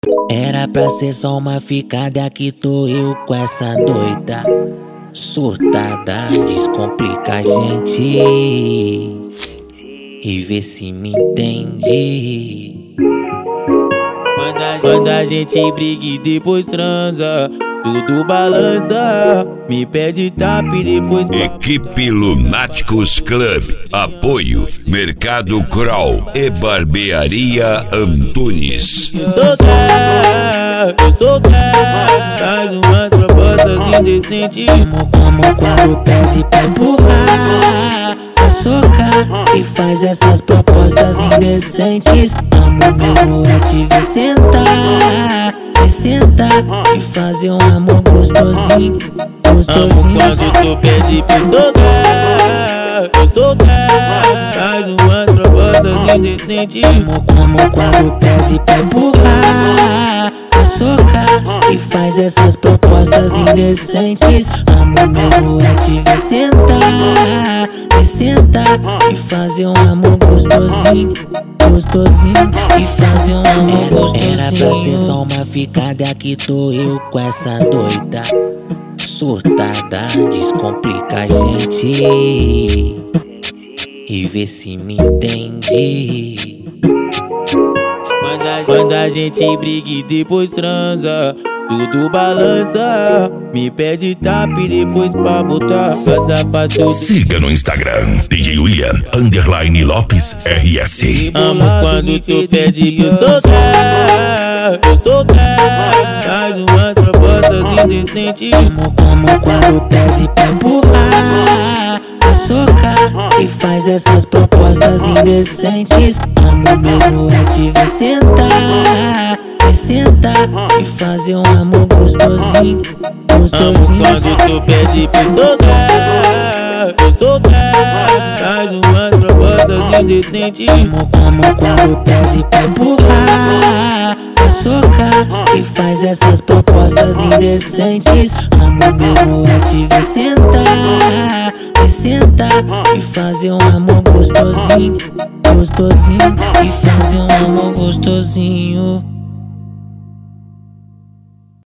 Era pra ser só uma ficada, aqui tô eu com essa doida surtada. Descomplica a gente e vê se me entende. Quando a gente briga e depois transa, tudo balança, me pede tap e depois... Equipe Lunáticos Club. Apoio Mercado Crawl e Barbearia Antunes. Eu sou gay, faz umas propostas indecentes. Como quando pede pra empurrar, pra socar e faz essas propostas indecentes. Amo mesmo é te ver sentar, e fazer um amor gostosinho, Amo quando tu pede pra socar. Eu sou gay, faz umas propostas indecentes. Como quando pede pra empurrar, pra socar e faz essas propostas indecentes. Amo mesmo é te ver sentar e fazer um amor gostosinho, e fazer um amor gostosinho. Era pra ser só uma ficada, aqui tô eu com essa doida surtada. Descomplica a gente e vê se me entende. Quando a gente briga e depois transa, tudo balança, me pede tap e depois pra botar casa fácil. Siga no Instagram DJ William _Lopes RS. Amo quando tu pede pra socar. Eu sou gay, faz umas propostas indecentes. Como quando pede pra empurrar, pra socar e faz essas propostas indecentes. Amo mesmo é te ver sentar e fazer um amor gostosinho, Amo quando tu pede pra socar. Eu sou gay, faz umas propostas indecentes. Como quando pede pra empurrar, pra socar e faz essas propostas indecentes. Amo mesmo é te ver sentar e fazer um amor gostosinho, e fazer um amor gostosinho.